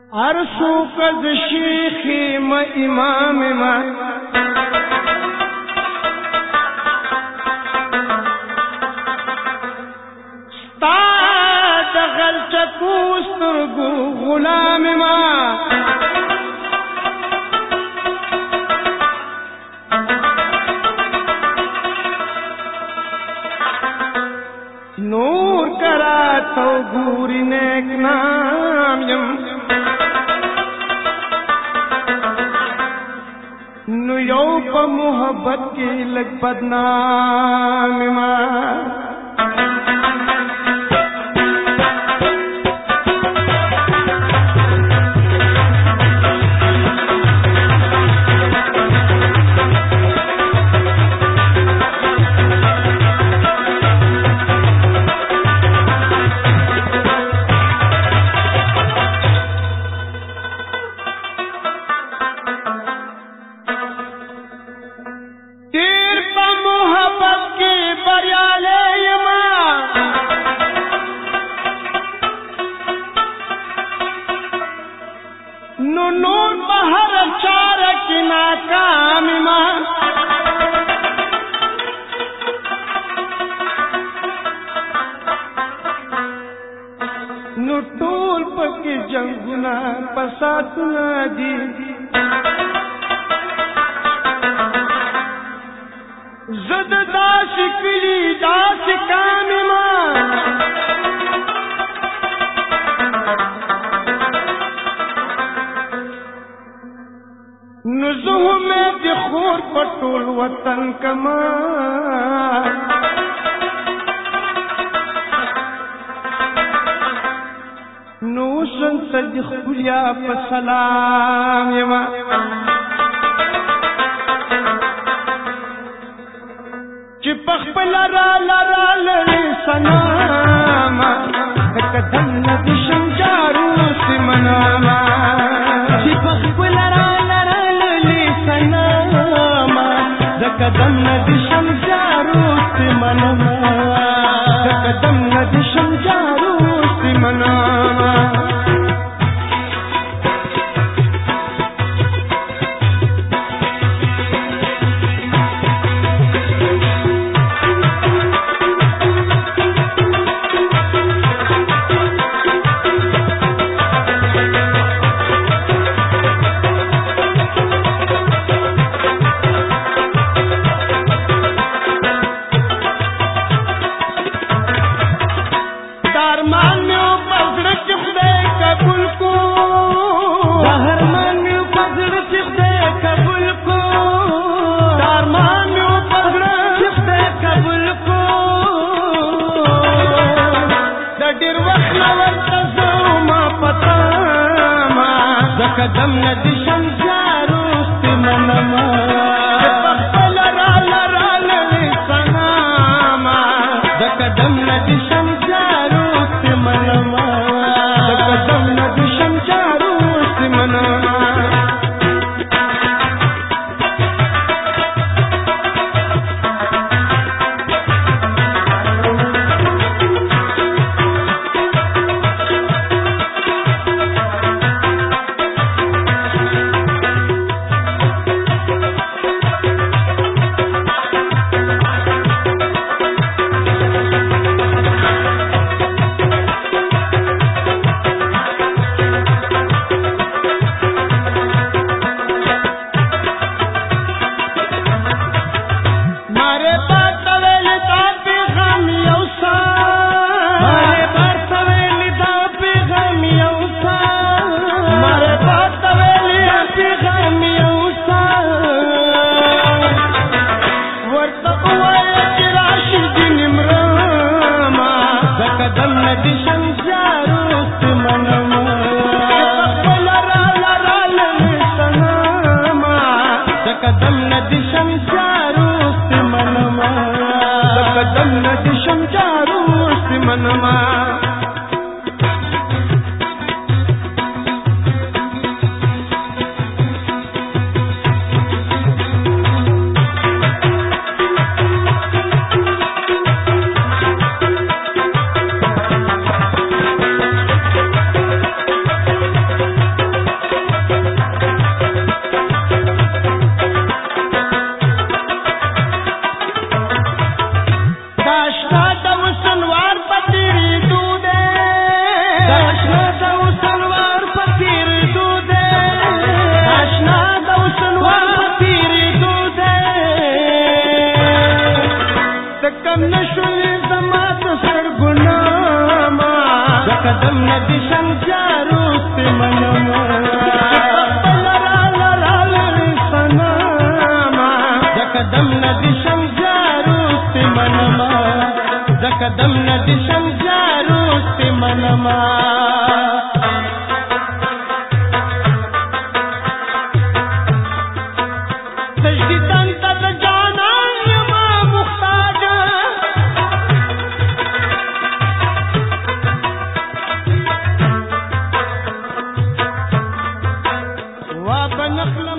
عرشو کز شیخی ما امام ما ستا دغل چکوسترگو غلام ما نور کرا تو گوری نیک نام یم نو یو پا محبت کی لگ بدنام ما नूर बहर चार की नाकाम मां नु टूल पके जंगुना पसातुना दी जद दास कली दास काम मां नज़ुह में दिखोर पटोल वतन कमा नूसन सदिख खुलिया पसलाम यमा चिपख पलरा लरा लरे सनामा कदम नदिशं जारू सिमनामा चिपख पलरा कदम नदिशम जारू सिमनमा कदम नदिशम जारू सिमनमा कदम नदिशम जारू सिमनमा पलरा लरा लरे सनामा कदम नदिशम जारू सिमनमा कदम नदिशम जारू सिमनमा قدم ندشم جاروست منما سجدتن تد جانان یما مختاجا وابنخلم